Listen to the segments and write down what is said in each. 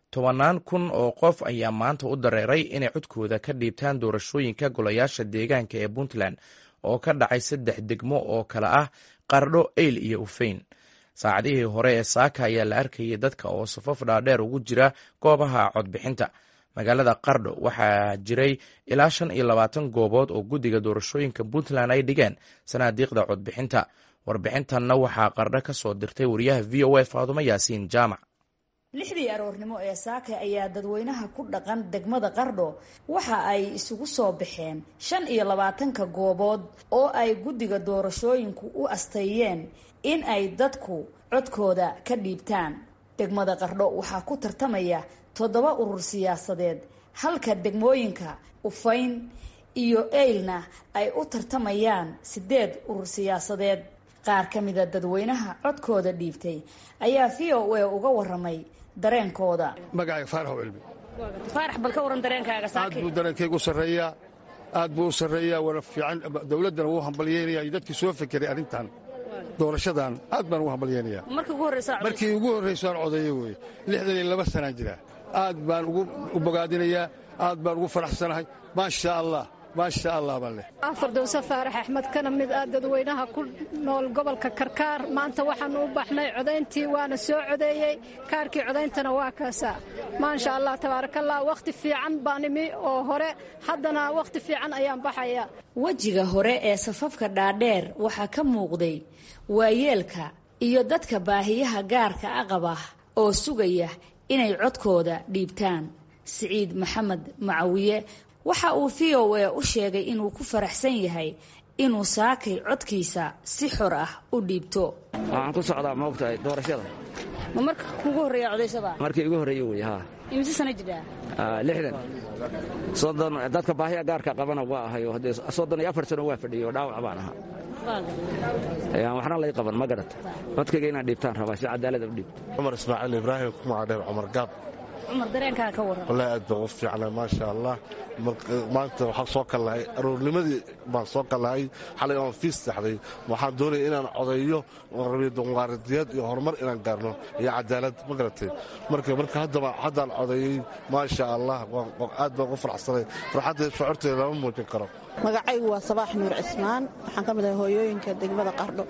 tobanaan kun oo qof ayaa maanta u dareeray inay codkooda ka dhiibtaan doorashooyinka golayaasha deegaanka ee puntland oo ka dhacay 3 degmo oo kale ah qardho, eyl iyo ufeyn. saacadihii hore ee saaka ayaa la arkayay dadka oo safaf dhaadheer ugu jira goobaha codbixinta. magaalada qardho waxaa jiray ilaa 25 goobood oo guddiga doorashooyinka puntland ay dhigeen sanaadiiqda codbixinta. warbixintanna waxaa qardho ka soo dirtay wariyaha v o a faadumo yaasiin jaamac. 6 aroornimo ee saaka ayaa dadweynaha ku dhaqan degmada qardho waxa ay isugu soo baxeen 25 goobood oo ay guddiga doorashooyinku u asteeyeen in ay dadku codkooda ka dhiibtaan. degmada qardho waxaa ku tartamaya 7 urur siyaasadeed halka degmooyinka ufeyn iyo eylna ay u tartamayaan 8 urur siyaasadeed. qaar ka mida dadweynaha codkooda dhiibtay ayaa v o a uga waramay dareenkooda. magacayga faarax cilmi. faarax, bal ka waran dareenkaaga saaka. aad buu dareenkaygu sarreeyaa, aad buu u sarreeyaa, wana fiican. dawladdana wuu hambalyeynaya iyo dadkii soo fekeray arrintan doorashadan aad baan ugu hambalyeynayaa. markii ugu horreysaan codeeyo wey. 62 sanaan jira. aad baan u bogaadinayaa, aad baan ugu faraxsanahay. maasha allah maasha allah baan leh. Fardowsa Faarax Axmed kana mid ah dadweynaha ku nool gobolka Karkaar. maanta waxaan u baxnay codeyntii, waana soo codeeyay. kaarkii codeyntana waa kaasa. maasha allah tabaarakallah. waqti fiican baan imi oo hore, haddana waqti fiican ayaan baxaya. wajiga hore ee safafka dhaadheer waxaa ka muuqday waayeelka iyo dadka baahiyaha gaarka ah qaba oo sugaya inay codkooda dhiibtaan. Siciid Maxamed Macawiye waxa uu v o a u sheegay inuu ku faraxsan yahay inuu saakay codkiisa si xor ah u dhiibto. waxaan ku socdaa moogtahay doorashada. ma marka kugu horeeya codeysada? markii ugu horeeyay way. imisa sana jiraa? 60 dadka baahiyaha gaarka qabana waa ahayo. 34 sano waa fadhiyo dhaawac baan ahaa. waxna lay qaban ma garata. codkayga inaan dhiibtaan rabaa si cadaalad u dhiibto. Cumar Ismaaciil Ibraahim kuma cadheer Cumar Gaab. Cumar, dareenkaaga ka waran? wallahi aad baan u fiicnaa maasha allah. maanta waxaan soo kalahay aroornimadii baan soo kalahay. xalay aan fiis saxday. waxaan doonayay inaan codeeyo oo rabay dimuqraadiyad iyo horumar inaan gaarno iyo cadaalad ma garatay. marka haddaan codeeyay maasha allah. aad baan u faraxsanay. farxadda shucuurteeda lama muujin karo. magacaygu waa Sabaax Nuur Cismaan. waxaan ka mid ahay hooyooyinka degmada Qardho.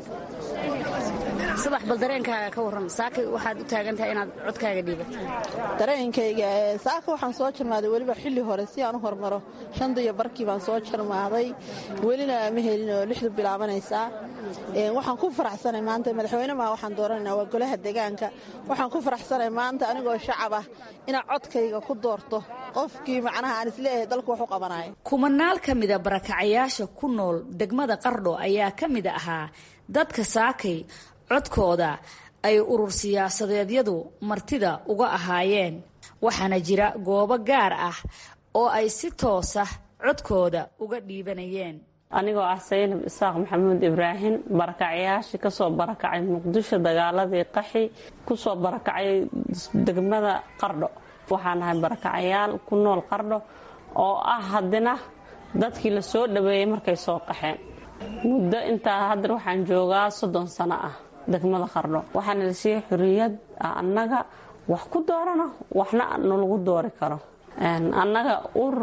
Sabaax, bal dareenkaaga ka waran? saaka waxaad u taagan tahay inaad codkaaga dhiibato. dareenkayga saaka waxaan soo jarmaaday weliba xilli hore si aan u hormaro. 5 barkii baan soo jarmaaday, welina ma helin oo 6 bilaabanaysaa. waxaan ku faraxsanay maanta madaxweyne ma waxaan dooranaynaa waa golaha deegaanka. waxaan ku faraxsanay maanta anigoo shacab ah inaan codkayga ku doorto qofkii macnaha aan isleeyahay dalku wax u qabanayo. kumanaal ka mida barakacayaasha ku nool degmada Qardho ayaa ka mid ahaa dadka saakay codkooda ay urur siyaasadeedyadu martida uga ahaayeen. waxaana jira goobo gaar ah oo ay si toos ah codkooda uga dhiibanayeen. anigoo ah Saynab Isaaq Maxamuud Ibraahim, barakacayaashii ka soo barakacay Muqdisho dagaaladii qaxi, ku soo barakacay degmada Qardho. waxaan ahay barakacayaal ku nool Qardho oo ah haddana dadkii la soo dhaweeyay markay soo qaxeen. muddo intaa hadda waxaan joogaa 30 sano ah degmada Qardho. waxaana la siiyay xuriyad annaga wax ku doorano, waxna lagu doori karo. annaga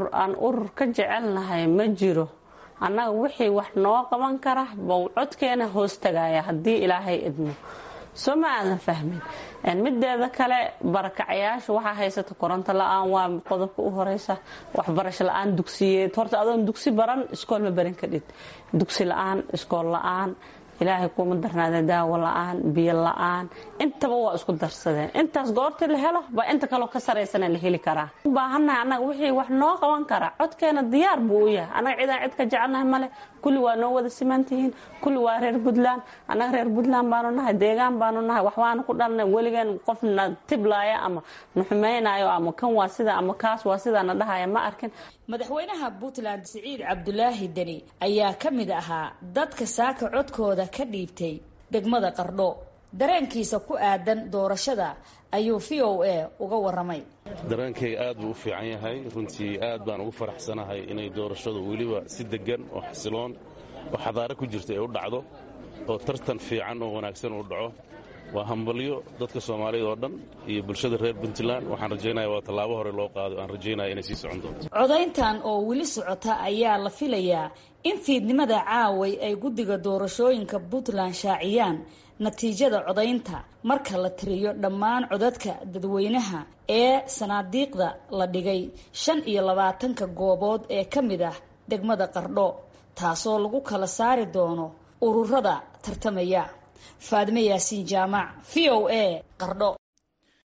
urur ka jecelnahay ma jiro. annaga wixii wax noo qaban kara baa codkeena hoos tagaya haddii ilaahay idmo. soo ma aadan fahmin. mideeda kale barakacayaasha waxaa haysata koronto la'aan, waa qodobka u horeysa. waxbarasho la'aan dugsiyeed. horta adoon dugsi baran iskool ma baran kadhid. dugsi la'aan, iskool la'aan, ilaahay kuma darnaada daawo la'aan, biyo la'aan, intaba waa isku darsadeen. intaas goorta la helo baa inta kaloo ka sareysan la heli karaa. u baahannahay annaga wixii wax noo qaban kara codkeena diyaar buu u yahay. annaga cidaan cid ka jecelnahay male. kulli waa noo wada simantihiin. kulli waa reer Puntland. annaga reer Puntland baanu nahay, deegaan baanu nahay, wax waana ku dhalnay. weligaan qofna tiblaaya ama nuxumaynayo ama kan waa sida ama kaas waa sida na dhahaya ma arkin. madaxweynaha Puntland Siciid Cabdulaahi Dani ayaa ka mid ahaa dadka saaka codkooda ka dhiibtay degmada Qardho. dareenkiisa ku aadan doorashada ayuu v o a uga waramay. dareenkayga aad buu u fiican yahay. runtii aad baan ugu faraxsanahay inay doorashadu weliba si degan oo xasiloon oo xadaaro ku jirta ay u dhacdo, oo tartan fiican oo wanaagsan u dhaco. waa hambalyo dadka Soomaaliyeed oo dhan iyo bulshada reer Puntland. waxaan rajaynayaa waa tallaabo hore loo qaado, aan rajaynayaa inay sii socon doonto. codayntan oo weli socota ayaa la filayaa in fiidnimada caaway ay guddiga doorashooyinka Puntland shaaciyaan natiijada codaynta marka la tiriyo dhammaan codadka dadweynaha ee sanaadiiqda la dhigay 25 goobood ee ka mid ah degmada Qardho, taasoo lagu kala saari doono ururada tartamaya. Faadime Yaasiin Jaamac, VOA, Qardho.